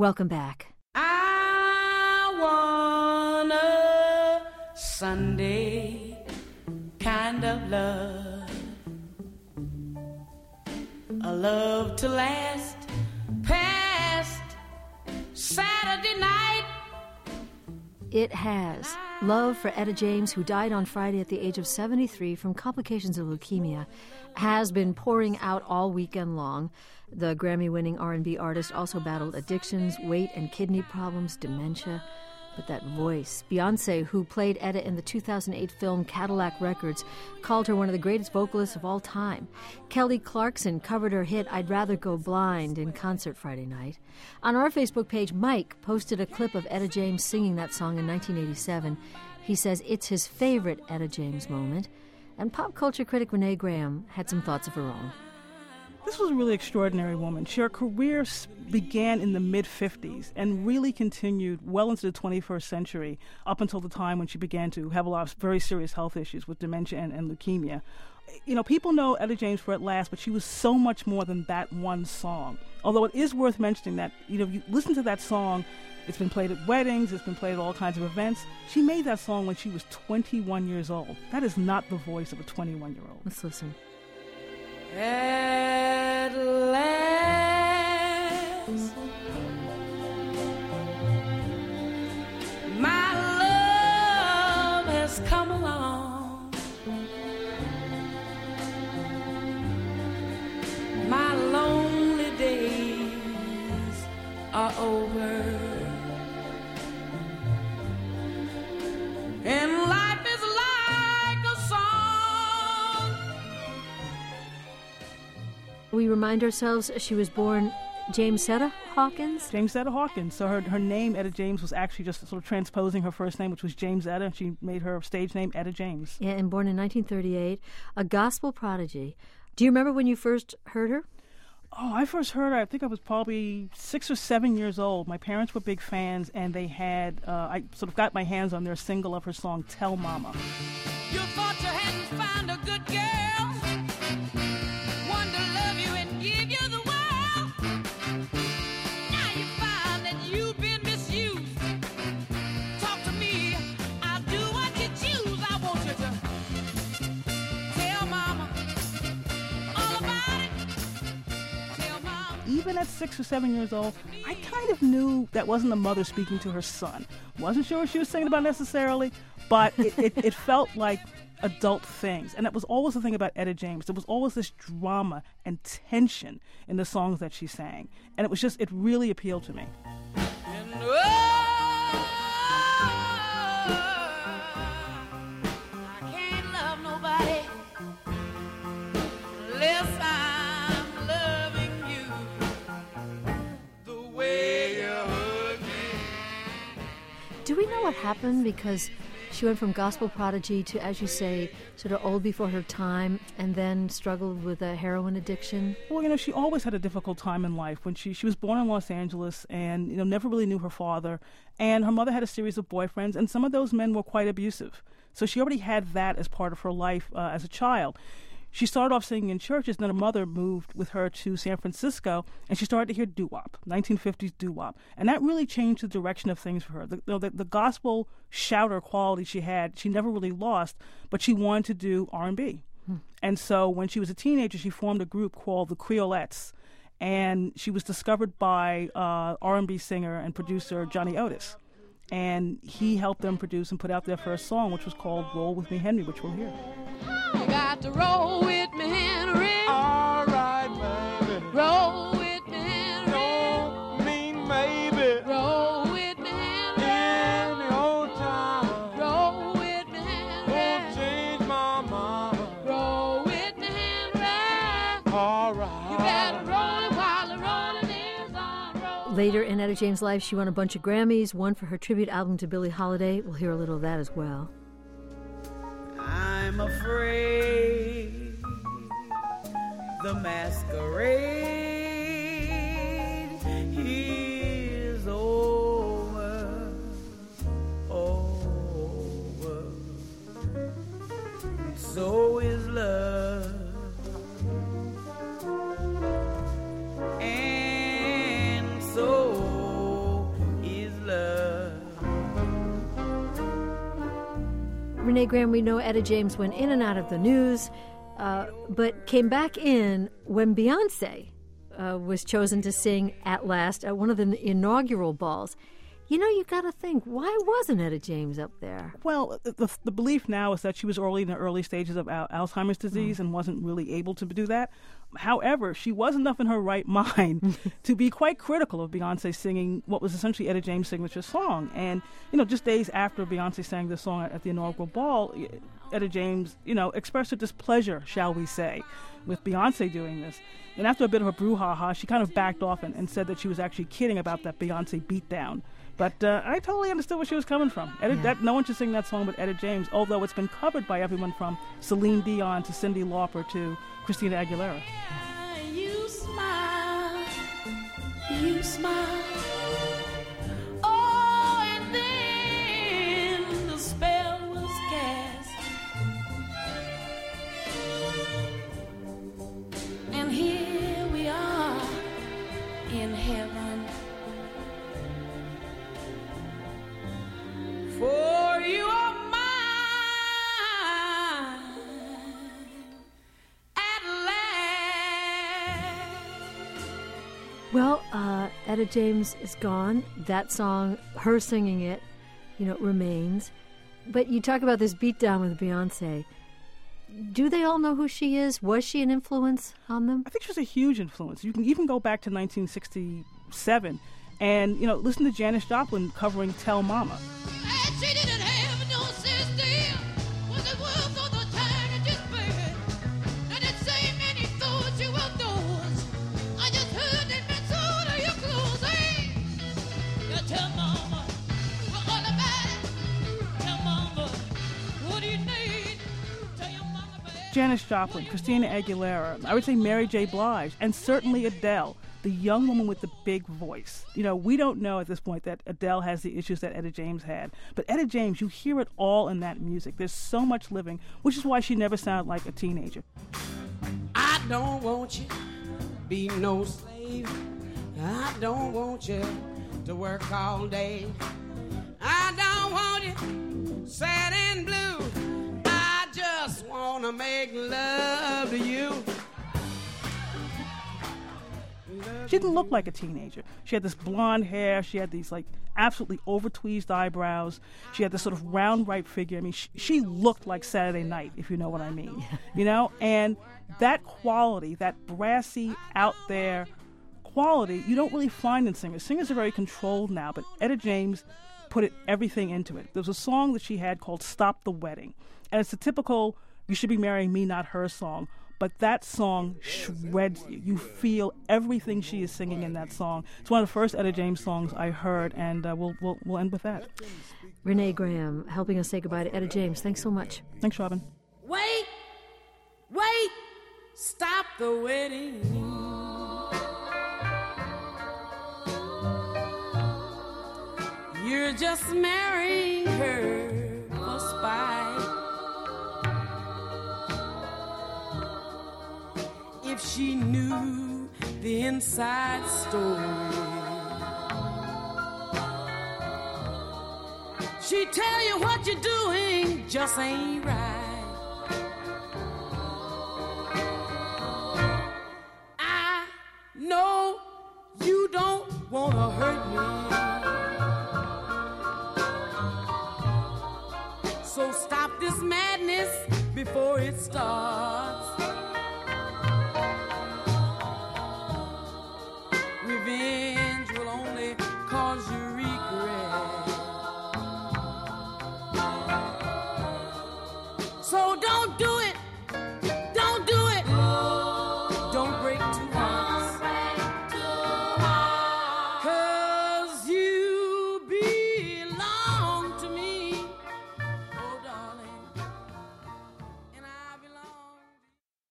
Welcome back. I want a Sunday kind of love, a love to last past Saturday night. It has. Love for Etta James, who died on Friday at the age of 73 from complications of leukemia, has been pouring out all weekend long. The Grammy-winning R&B artist also battled addictions, weight and kidney problems, dementia. But that voice, Beyoncé, who played Etta in the 2008 film Cadillac Records, called her one of the greatest vocalists of all time. Kelly Clarkson covered her hit I'd Rather Go Blind in concert Friday night. On our Facebook page, Mike posted a clip of Etta James singing that song in 1987. He says it's his favorite Etta James moment. And pop culture critic Renee Graham had some thoughts of her own. This was a really extraordinary woman. Her career began in the mid-50s and really continued well into the 21st century, up until the time when she began to have a lot of very serious health issues with dementia and leukemia. You know, people know Etta James for At Last, but she was so much more than that one song. Although it is worth mentioning that, you listen to that song, it's been played at weddings, it's been played at all kinds of events. She made that song when she was 21 years old. That is not the voice of a 21-year-old. Let's listen. At last, my love has come along. My lonely days are over, and life is like a song. We remind ourselves she was born James Etta Hawkins? James Etta Hawkins. So her name, Etta James, was actually just sort of transposing her first name, which was James Etta, and she made her stage name Etta James. Yeah, and born in 1938, a gospel prodigy. Do you remember when you first heard her? Oh, I first heard her, I think I was probably 6 or 7 years old. My parents were big fans, and they had, I sort of got my hands on their single of her song, Tell Mama. You thought you hadn't found a good girl, one to love you and give you the world. Now you find that you've been misused. Talk to me, I'll do what you choose. I want you to tell mama all about it. Tell mama. Even at 6 or 7 years old, I kind of knew that wasn't a mother speaking to her son. Wasn't sure what she was singing about necessarily, but it felt like adult things. And that was always the thing about Etta James. There was always this drama and tension in the songs that she sang. And it really appealed to me. And I can't love nobody unless I'm loving you the way you hug me. Do we know what happened? Because she went from gospel prodigy to, as you say, sort of old before her time, and then struggled with a heroin addiction. Well, she always had a difficult time in life. When she was born in Los Angeles and, never really knew her father. And her mother had a series of boyfriends, and some of those men were quite abusive. So she already had that as part of her life as a child. She started off singing in churches, and then her mother moved with her to San Francisco, and she started to hear doo-wop, 1950s doo-wop. And that really changed the direction of things for her. The gospel shouter quality she had, she never really lost, but she wanted to do R&B. And so when she was a teenager, she formed a group called the Creolettes, and she was discovered by R&B singer and producer Johnny Otis. And he helped them produce and put out their first song, which was called Roll With Me, Henry, which we'll hear. You got to roll with me, Henry. All right, baby. Roll with me, Henry. Don't mean maybe. Roll with me, Henry. In the old time. Roll with me, Won't Henry. change my mind. Roll with me, Henry. All right. You better roll it while the rolling is on. Roll. Later in Etta James' life, she won a bunch of Grammys, one for her tribute album to Billie Holiday. We'll hear a little of that as well. I'm afraid the masquerade is over, and so is love, and so Renee Graham, we know Etta James went in and out of the news, but came back in when Beyonce was chosen to sing at last at one of the inaugural balls. You know, you got to think, why wasn't Etta James up there? Well, the belief now is that she was in the early stages of Alzheimer's disease and wasn't really able to do that. However, she was enough in her right mind to be quite critical of Beyonce singing what was essentially Etta James' signature song. And, just days after Beyonce sang this song at the inaugural ball, Etta James, expressed her displeasure, shall we say, with Beyonce doing this. And after a bit of a brouhaha, she kind of backed off and said that she was actually kidding about that Beyonce beatdown. But I totally understood where she was coming from. No one should sing that song but Etta James, although it's been covered by everyone from Celine Dion to Cyndi Lauper to Christina Aguilera. You smile, you smile. Oh, and then the spell was cast. And here we are in heaven. For you are mine at last. Well, Etta James is gone. That song, her singing it, remains. But you talk about this beatdown with Beyonce. Do they all know who she is? Was she an influence on them? I think she was a huge influence. You can even go back to 1967 and, listen to Janis Joplin covering Tell Mama. She didn't have no sister. Was it worth all the time to just bird? And it say many thoughts you outdoors. I just heard that man sold her your clothes. Hey, you tell mama all about it. Tell mama what do you need? Tell your mama about it. Janis Joplin, Christina Aguilera, I would say Mary J. Blige, and certainly Adele, the young woman with the big voice. We don't know at this point that Adele has the issues that Etta James had. But Etta James, you hear it all in that music. There's so much living, which is why she never sounded like a teenager. I don't want you to be no slave. I don't want you to work all day. I don't want you sad and blue. I just want to make love to you. She didn't look like a teenager. She had this blonde hair. She had these absolutely over-tweezed eyebrows. She had this sort of round, ripe figure. I mean, she looked like Saturday Night, if you know what I mean. And that quality, that brassy, out there quality, you don't really find in singers. Singers are very controlled now, but Etta James put everything into it. There was a song that she had called Stop the Wedding. And it's a typical "You should be marrying me, not her" song. But that song shreds you. You feel everything she is singing in that song. It's one of the first Etta James songs I heard, and we'll end with that. Renee Graham helping us say goodbye to Etta James. Thanks so much. Thanks, Robin. Wait, stop the wedding. You're just marrying her for spite. If she knew the inside story, she'd tell you what you're doing just ain't right. I know you don't want to hurt me, so stop this madness before it starts.